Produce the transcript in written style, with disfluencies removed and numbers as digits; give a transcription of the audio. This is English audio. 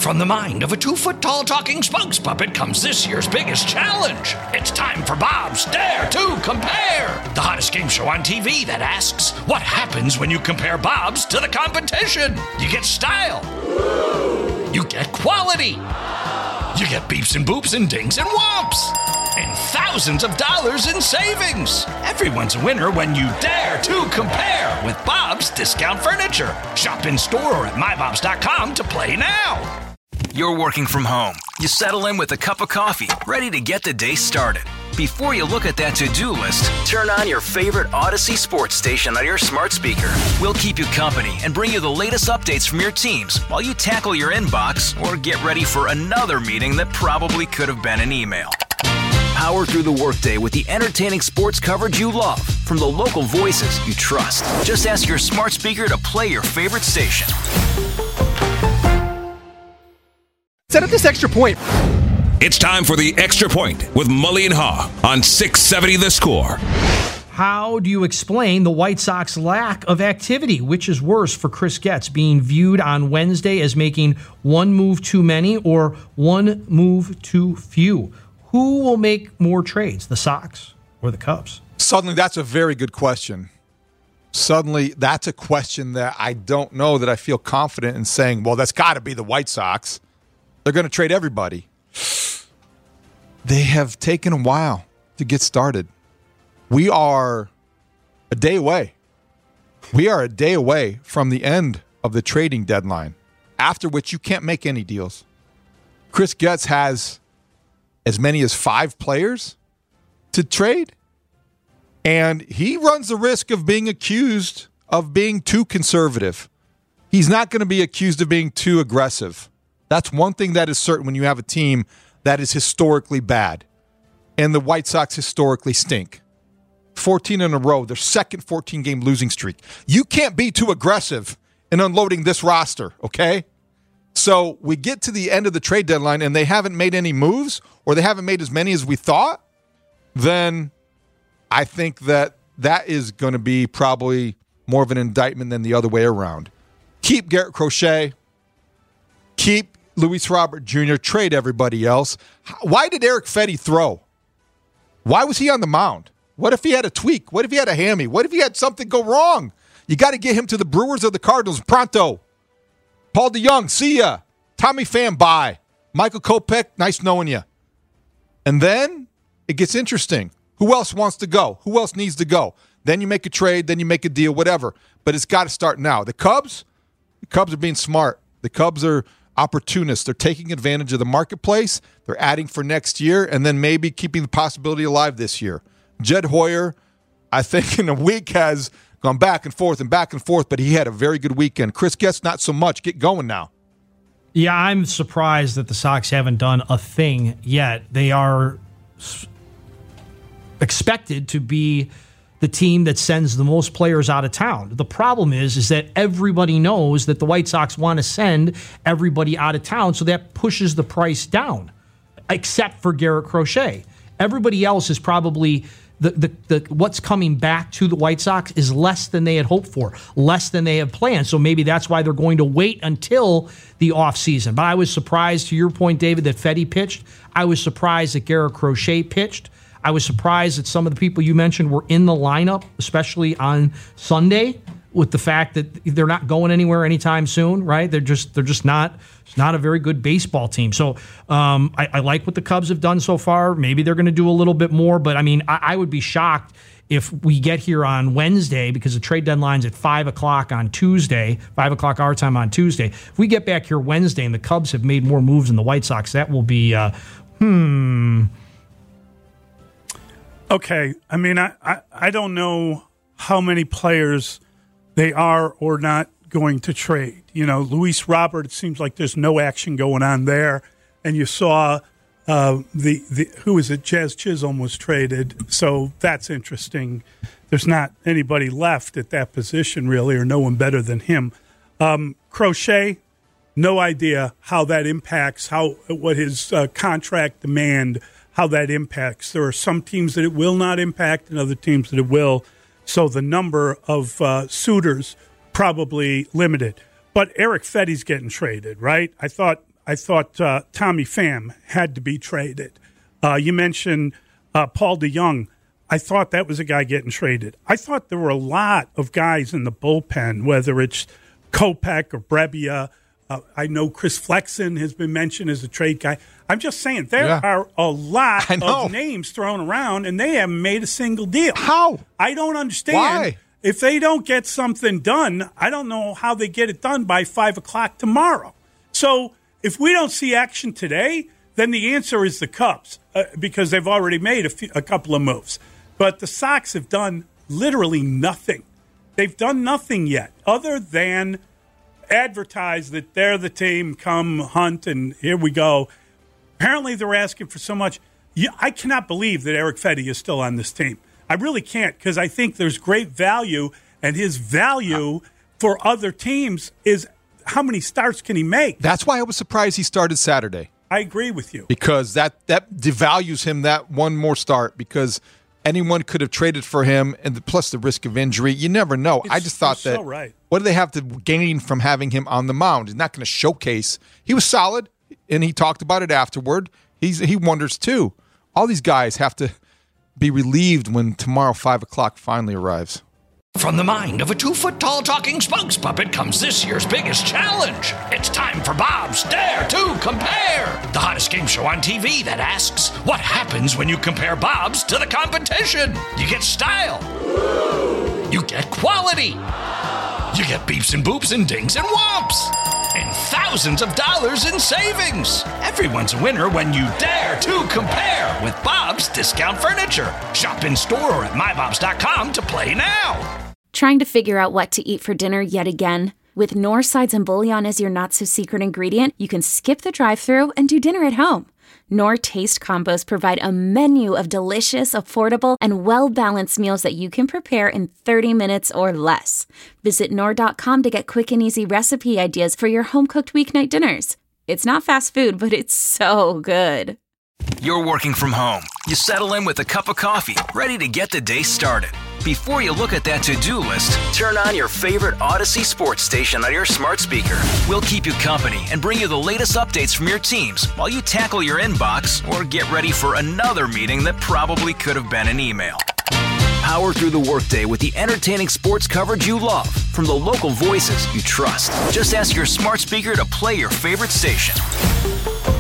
From the mind of a 2-foot-tall talking spokes puppet comes this year's biggest challenge. It's time for Bob's Dare to Compare, the hottest game show on TV that asks, what happens when you compare Bob's to the competition? You get style. You get quality. You get beeps and boops and dings and whomps. And thousands of dollars in savings. Everyone's a winner when you dare to compare with Bob's Discount Furniture. Shop in store or at mybobs.com to play now. You're working from home. You settle in with a cup of coffee, ready to get the day started. Before you look at that to-do list, turn on your favorite Odyssey sports station on your smart speaker. We'll keep you company and bring you the latest updates from your teams while you tackle your inbox or get ready for another meeting that probably could have been an email. Power through the workday with the entertaining sports coverage you love from the local voices you trust. Just ask your smart speaker to play your favorite station. Set up this extra point. It's time for the Extra Point with Mully and Haw on 670 The Score. How do you explain the White Sox lack of activity? Which is worse for Chris Getz, being viewed on Wednesday as making one move too many or one move too few? Who will make more trades, the Sox or the Cubs? Suddenly, that's a very good question. Suddenly, that's a question that I don't know that I feel confident in saying, well, that's got to be the White Sox. They're going to trade everybody. They have taken a while to get started. We are a day away. We are a day away from the end of the trading deadline, after which you can't make any deals. Chris Getz has as many as 5 players to trade, and he runs the risk of being accused of being too conservative. He's not going to be accused of being too aggressive. That's one thing that is certain when you have a team that is historically bad. And the White Sox historically stink. 14 in a row, their second 14-game losing streak. You can't be too aggressive in unloading this roster, okay? So we get to the end of the trade deadline and they haven't made any moves, or they haven't made as many as we thought, then I think that is going to be probably more of an indictment than the other way around. Keep Garrett Crochet. Keep Luis Robert Jr., trade everybody else. Why did Eric Fedde throw? Why was he on the mound? What if he had a tweak? What if he had a hammy? What if he had something go wrong? You got to get him to the Brewers or the Cardinals pronto. Paul DeJong, see ya. Tommy Pham, bye. Michael Kopech, nice knowing you. And then it gets interesting. Who else wants to go? Who else needs to go? Then you make a trade, then you make a deal, whatever. But it's got to start now. The Cubs are being smart. The Cubs are opportunists. They're taking advantage of the marketplace. They're adding for next year and then maybe keeping the possibility alive this year. Jed Hoyer, I think in a week has gone back and forth, but he had a very good weekend. Chris Getz, not so much. Get going now. Yeah, I'm surprised that the Sox haven't done a thing yet. They are expected to be the team that sends the most players out of town. The problem is that everybody knows that the White Sox want to send everybody out of town, so that pushes the price down, except for Garrett Crochet. Everybody else is probably the what's coming back to the White Sox is less than they had hoped for, less than they had planned. So maybe that's why they're going to wait until the offseason. But I was surprised, to your point, David, that Fedde pitched. I was surprised that Garrett Crochet pitched. I was surprised that some of the people you mentioned were in the lineup, especially on Sunday, with the fact that they're not going anywhere anytime soon, right? They're just not. It's not a very good baseball team. So I like what the Cubs have done so far. Maybe they're going to do a little bit more, but I mean, I would be shocked if we get here on Wednesday, because the trade deadline's at 5 o'clock on Tuesday, 5 o'clock our time on Tuesday. If we get back here Wednesday and the Cubs have made more moves than the White Sox, that will be Okay, I mean, I don't know how many players they are or not going to trade. You know, Luis Robert, it seems like there's no action going on there. And you saw who is it? Jazz Chisholm was traded, so that's interesting. There's not anybody left at that position, really, or no one better than him. Crochet, no idea how that impacts, what his contract demand, how that impacts. There are some teams that it will not impact and other teams that it will. So the number of suitors probably limited. But Eric Fedde's getting traded, right? I thought I thought Tommy Pham had to be traded. You mentioned Paul DeJong. I thought that was a guy getting traded. I thought there were a lot of guys in the bullpen, whether it's Kopech or Brebbia. I know Chris Flexen has been mentioned as a trade guy. I'm just saying there are a lot of names thrown around, and they haven't made a single deal. How? I don't understand. Why? If they don't get something done, I don't know how they get it done by 5 o'clock tomorrow. So if we don't see action today, then the answer is the Cubs because they've already made a couple of moves. But the Sox have done literally nothing. They've done nothing yet other than advertise that they're the team, come hunt, and here we go. Apparently they're asking for so much. I cannot believe that Eric Fedde is still on this team. I really can't because I think there's great value, and his value for other teams is how many starts can he make? That's why I was surprised he started Saturday. I agree with you. Because that devalues him that one more start because anyone could have traded for him, and plus the risk of injury. You never know. I just thought that, so right. What do they have to gain from having him on the mound? He's not going to showcase. He was solid, and he talked about it afterward. He wonders, too. All these guys have to be relieved when tomorrow 5 o'clock finally arrives. From the mind of a 2-foot-tall talking spokes puppet comes this year's biggest challenge. It's time for Bob's Dare to Compare, the hottest game show on TV that asks, what happens when you compare Bob's to the competition? You get style. You get quality. You get beeps and boops and dings and whomps. And thousands of dollars in savings. Everyone's a winner when you dare to compare with Bob's Discount Furniture. Shop in store or at mybobs.com to play now. Trying to figure out what to eat for dinner yet again? With Knorr sides and bouillon as your not-so-secret ingredient, you can skip the drive-thru and do dinner at home. Knorr Taste Combos provide a menu of delicious, affordable, and well-balanced meals that you can prepare in 30 minutes or less. Visit Knorr.com to get quick and easy recipe ideas for your home-cooked weeknight dinners. It's not fast food, but it's so good. You're working from home. You settle in with a cup of coffee, ready to get the day started. Before you look at that to-do list, turn on your favorite Odyssey sports station on your smart speaker. We'll keep you company and bring you the latest updates from your teams while you tackle your inbox or get ready for another meeting that probably could have been an email. Power through the workday with the entertaining sports coverage you love from the local voices you trust. Just ask your smart speaker to play your favorite station.